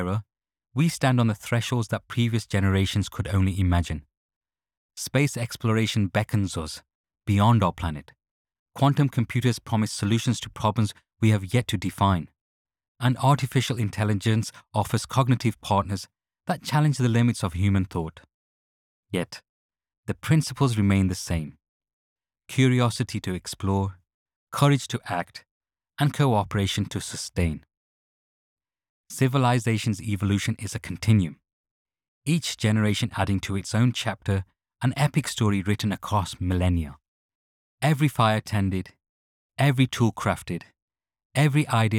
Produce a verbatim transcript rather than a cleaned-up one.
era, we stand on the thresholds that previous generations could only imagine. Space exploration beckons us beyond our planet. Quantum computers promise solutions to problems we have yet to define. And artificial intelligence offers cognitive partners that challenge the limits of human thought. Yet, the principles remain the same. Curiosity to explore, courage to act, and cooperation to sustain. Civilization's evolution is a continuum, each generation adding to its own chapter an epic story written across millennia. Every fire tended, every tool crafted, every idea